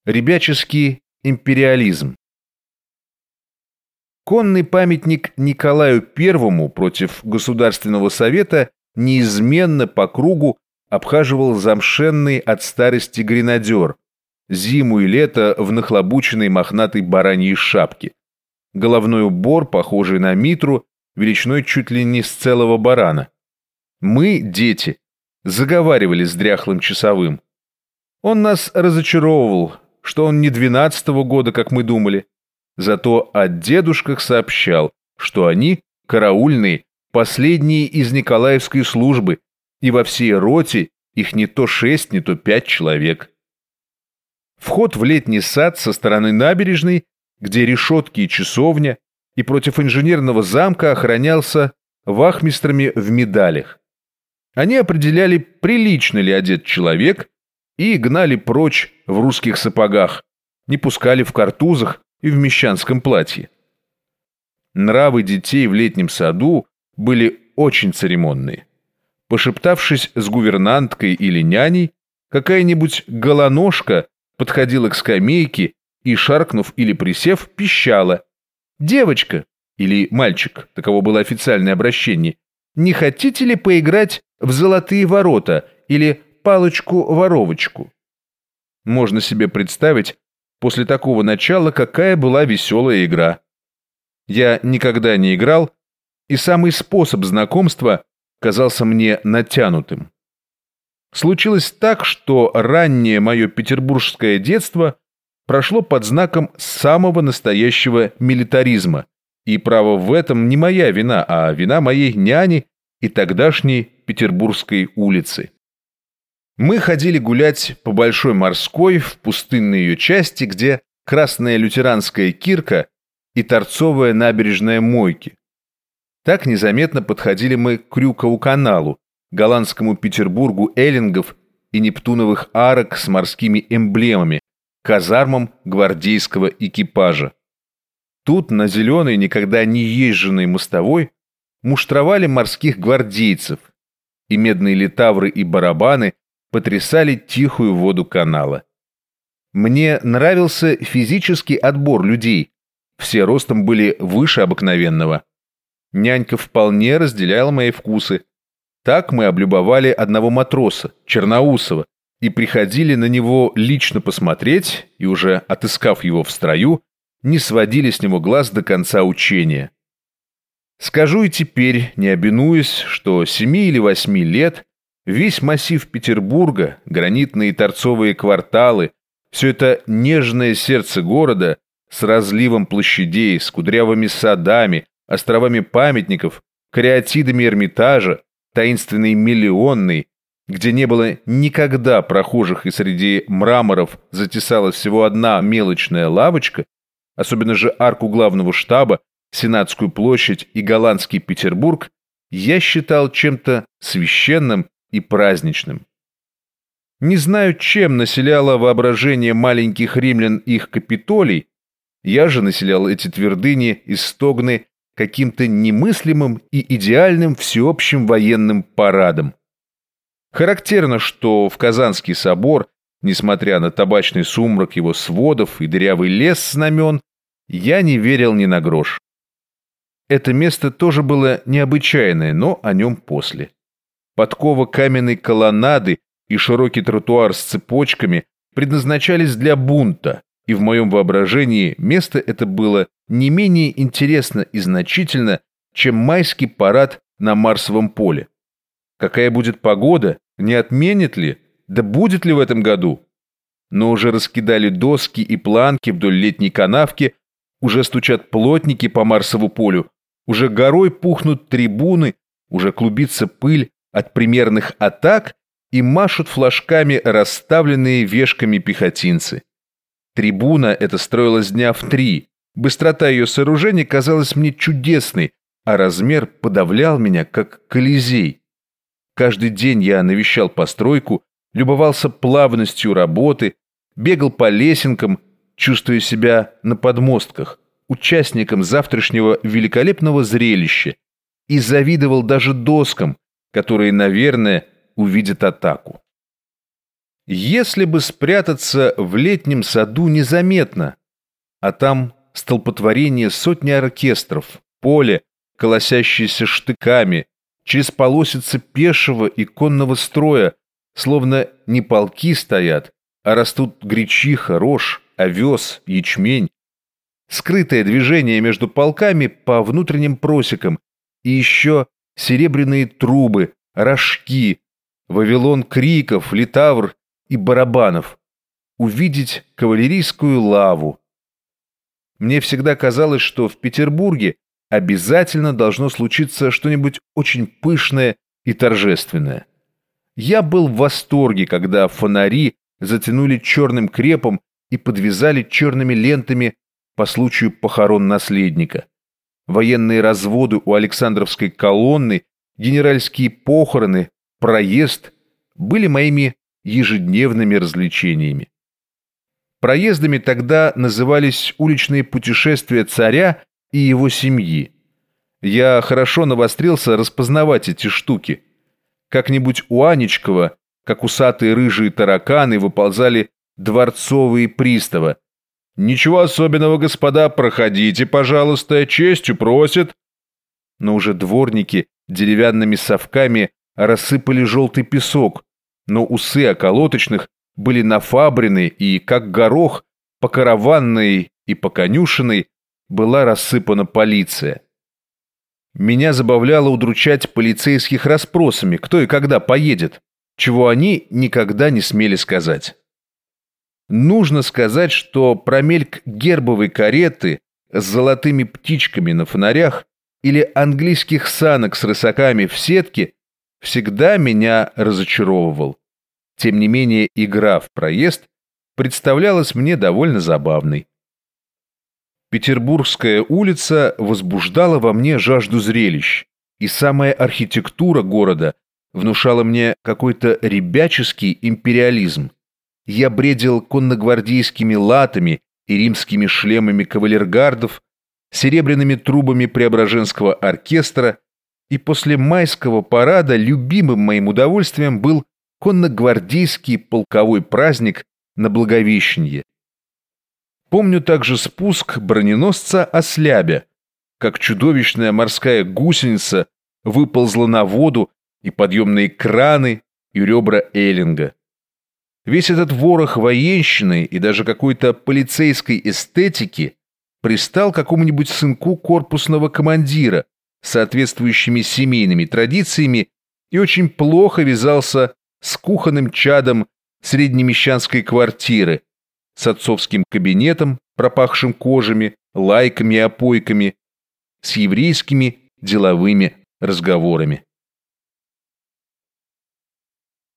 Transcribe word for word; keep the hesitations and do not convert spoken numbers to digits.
Ребяческий империализм. Конный памятник Николаю Первому против Государственного совета неизменно по кругу обхаживал замшенный от старости гренадер, зиму и лето в нахлобученной мохнатой бараньей шапке. Головной убор, похожий на митру, величиной чуть ли не с целого барана. Мы, дети, заговаривали с дряхлым часовым. Он нас разочаровывал, что он не двенадцатого года, как мы думали. Зато о дедушках сообщал, что они, караульные, последние из Николаевской службы, и во всей роте их не то шесть, не то пять человек. Вход в летний сад со стороны набережной, где решетки и часовня, и против инженерного замка охранялся вахмистрами в медалях. Они определяли, прилично ли одет человек, и гнали прочь в русских сапогах, не пускали в картузах и в мещанском платье. Нравы детей в летнем саду были очень церемонные. Пошептавшись с гувернанткой или няней, какая-нибудь голоножка подходила к скамейке и, шаркнув или присев, пищала: «Девочка» или «мальчик», таково было официальное обращение, «не хотите ли поиграть в золотые ворота» или «палочку-воровочку»? Можно себе представить после такого начала, какая была веселая игра. Я никогда не играл, и самый способ знакомства казался мне натянутым. Случилось так, что раннее мое петербургское детство прошло под знаком самого настоящего милитаризма, и право в этом не моя вина, а вина моей няни и тогдашней Петербургской улицы. Мы ходили гулять по Большой Морской в пустынной ее части, где красная лютеранская кирка и торцовая набережная Мойки. Так незаметно подходили мы к Крюкову каналу, голландскому Петербургу эллингов и нептуновых арок с морскими эмблемами, казармам гвардейского экипажа. Тут, на зеленой, никогда не езженной мостовой, муштровали морских гвардейцев, и медные литавры и барабаны потрясали тихую воду канала. Мне нравился физический отбор людей, все ростом были выше обыкновенного. Нянька вполне разделяла мои вкусы. Так мы облюбовали одного матроса, Черноусова, и приходили на него лично посмотреть, и уже отыскав его в строю, не сводили с него глаз до конца учения. Скажу и теперь, не обинуясь, что семи или восьми лет весь массив Петербурга, гранитные торцовые кварталы, все это нежное сердце города с разливом площадей, с кудрявыми садами, островами памятников, кариатидами Эрмитажа, таинственной Миллионной, где не было никогда прохожих и среди мраморов затесалась всего одна мелочная лавочка, особенно же арку главного штаба, Сенатскую площадь и голландский Петербург, я считал чем-то священным и праздничным. Не знаю, чем населяло воображение маленьких римлян их Капитолий, я же населял эти твердыни и стогны каким-то немыслимым и идеальным всеобщим военным парадом. Характерно, что в Казанский собор, несмотря на табачный сумрак его сводов и дырявый лес знамен, я не верил ни на грош. Это место тоже было необычайное, но о нем после. Подкова каменной колоннады и широкий тротуар с цепочками предназначались для бунта, и в моем воображении место это было не менее интересно и значительно, чем майский парад на Марсовом поле. Какая будет погода, не отменит ли, да будет ли в этом году? Но уже раскидали доски и планки вдоль летней канавки, уже стучат плотники по Марсову полю, уже горой пухнут трибуны, уже клубится пыль от примерных атак и машут флажками расставленные вешками пехотинцы. Трибуна эта строилась дня в три, быстрота ее сооружения казалась мне чудесной, а размер подавлял меня, как Колизей. Каждый день я навещал постройку, любовался плавностью работы, бегал по лесенкам, чувствуя себя на подмостках, участником завтрашнего великолепного зрелища, и завидовал даже доскам, которые, наверное, увидят атаку. Если бы спрятаться в летнем саду незаметно, а там столпотворение сотни оркестров, поле, колосящееся штыками, через полосицы пешего и конного строя, словно не полки стоят, а растут гречиха, рожь, овес, ячмень. Скрытое движение между полками по внутренним просекам и еще серебряные трубы, рожки, вавилон криков, литавр и барабанов. Увидеть кавалерийскую лаву. Мне всегда казалось, что в Петербурге обязательно должно случиться что-нибудь очень пышное и торжественное. Я был в восторге, когда фонари затянули черным крепом и подвязали черными лентами по случаю похорон наследника. Военные разводы у Александровской колонны, генеральские похороны, проезд были моими ежедневными развлечениями. Проездами тогда назывались уличные путешествия царя и его семьи. Я хорошо навострился распознавать эти штуки. Как-нибудь у Анечкова, как усатые рыжие тараканы, выползали дворцовые приставы. «Ничего особенного, господа, проходите, пожалуйста, честью просит». Но уже дворники деревянными совками рассыпали желтый песок, но усы околоточных были нафабрены, и, как горох, по караванной и по конюшенной была рассыпана полиция. Меня забавляло удручать полицейских расспросами, кто и когда поедет, чего они никогда не смели сказать. Нужно сказать, что промельк гербовой кареты с золотыми птичками на фонарях или английских санок с рысаками в сетке всегда меня разочаровывал. Тем не менее, игра в проезд представлялась мне довольно забавной. Петербургская улица возбуждала во мне жажду зрелищ, и самая архитектура города внушала мне какой-то ребяческий империализм. Я бредил конногвардейскими латами и римскими шлемами кавалергардов, серебряными трубами Преображенского оркестра, и после майского парада любимым моим удовольствием был конногвардейский полковой праздник на Благовещенье. Помню также спуск броненосца Ослябя, как чудовищная морская гусеница выползла на воду, и подъемные краны, и ребра Эллинга. Весь этот ворох военщины и даже какой-то полицейской эстетики пристал какому-нибудь сынку корпусного командира с соответствующими семейными традициями и очень плохо вязался с кухонным чадом среднемещанской квартиры, с отцовским кабинетом, пропахшим кожами, лайками и опойками, с еврейскими деловыми разговорами.